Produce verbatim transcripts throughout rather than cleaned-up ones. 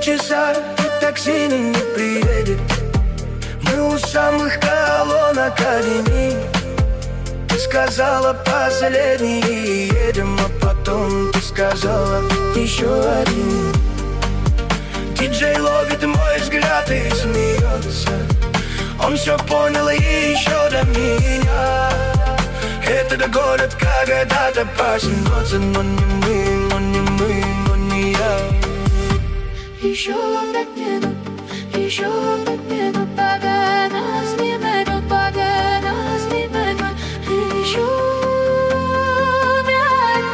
часа и такси не приедет. Мы у самых колонн Академии. Ты сказала последний и едем, а потом ты сказала еще один. Диджей ловит мой взгляд и смеется. Он все понял и еще до меня. Этот город когда-то проснется, но не мы, но не мы, но не я. Еще пять минут, еще пять минут, пока нас не найдут, пока нас не найдут. Еще пять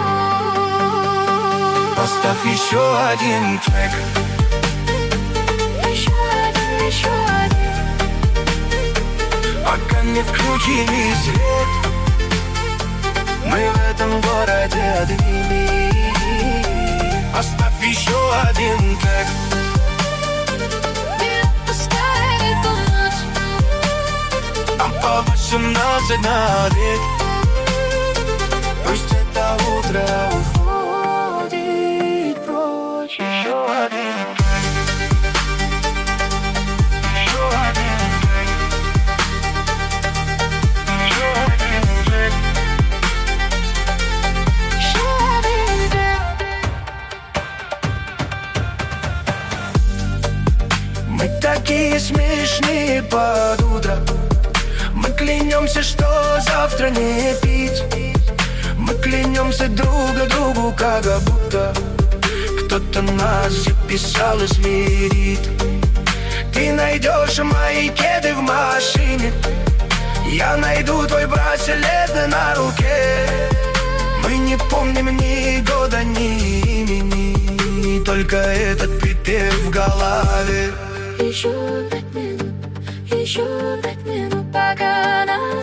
минут. Поставь еще один трек. Еще один, еще один. Пока не включили свет, мы в этом городе одни. Оставь еще один трек. Не отпускай эту ночь. Нам по восемнадцать на обед. Пусть это утро уходит прочь. Еще один трек. Еще один трек. Еще один трек. Еще один трек. Мы такие смешные под утро. Мы клянемся, что завтра не пить. Мы клянемся друг другу, как будто кто-то нас записал и смирит. Ты найдешь мои кеды в машине. Я найду твой браслет на руке. Мы не помним ни года, ни имени, только этот припев в голове. Еще пять минут, еще пять минут, пока нас